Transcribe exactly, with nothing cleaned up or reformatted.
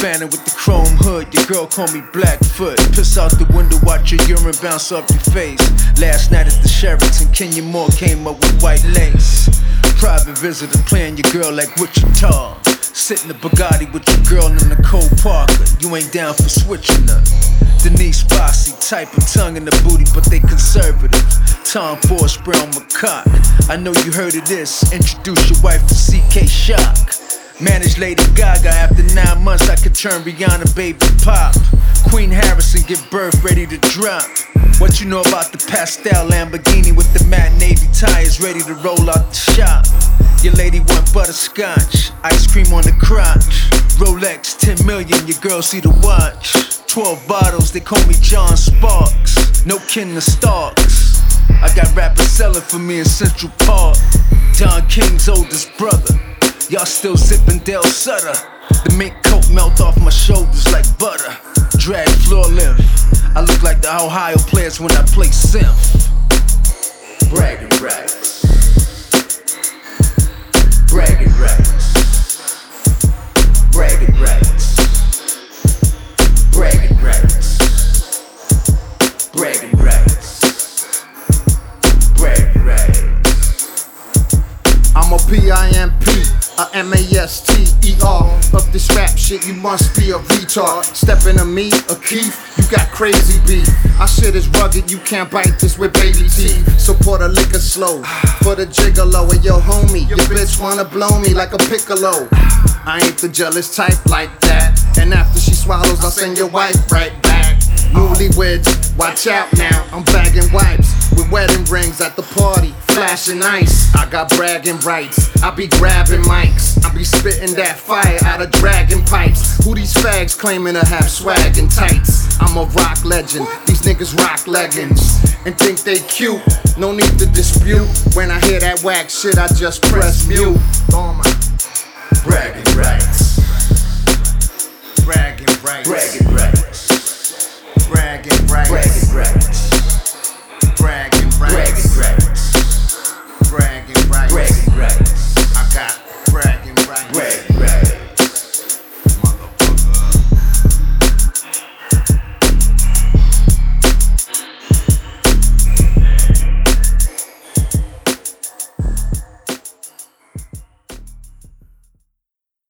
Phantom with the chrome hood, your girl call me Blackfoot. Piss out the window, watch your urine bounce off your face. Last night at the Sheraton, Kenya Moore came up with white lace. Private visitor playing your girl like Wichita. Sit in the Bugatti with your girl in Nicole Parker. You ain't down for switching her. Denise Bossy, type of tongue in the booty, but they conservative. Tom Ford, Brown McCott. I know you heard of this. Introduce your wife to C K Shock. Manage Lady Gaga. After nine months, I could turn Rihanna baby pop. Queen Harrison give birth, ready to drop. What you know about the pastel Lamborghini with the matte navy tires, ready to roll out the shop? Your lady want butterscotch, ice cream on the crotch. Rolex, ten million, your girl see the watch. Twelve bottles, they call me John Sparks. No kin to Starks. I got rappers selling for me in Central Park. Don King's oldest brother. Y'all still zipping Del Sutter. The mink coat melt off my shoulders like butter. Drag floor length. I look like the Ohio players when I play synth. Bragging rights. Bragging rights. Bragging rights. Bragging rights. Bragging rights. Bragging rights. I'm a P I M P, a M A S T E R. Of this rap shit, you must be a retard. Stepping to me, a Keith, you got crazy beef. Our shit is rugged, you can't bite this with baby teeth. So pour the liquor slow, for the gigolo. And yo homie, your bitch wanna blow me like a piccolo. I ain't the jealous type like that. And after she swallows, I'll send your wife right back. Newlyweds, watch out now, I'm bagging wipes with wedding rings at the party, flashing ice. I got bragging rights, I be grabbing mics, I be spitting that fire out of dragon pipes. Who these fags claiming to have swag and tights? I'm a rock legend, these niggas rock leggings and think they cute, no need to dispute. When I hear that whack shit, I just press mute. Bragging rights. Bragging rights. Bragging rights. Bragging rights. Bragging rights. Bragging rights. Bragging rights.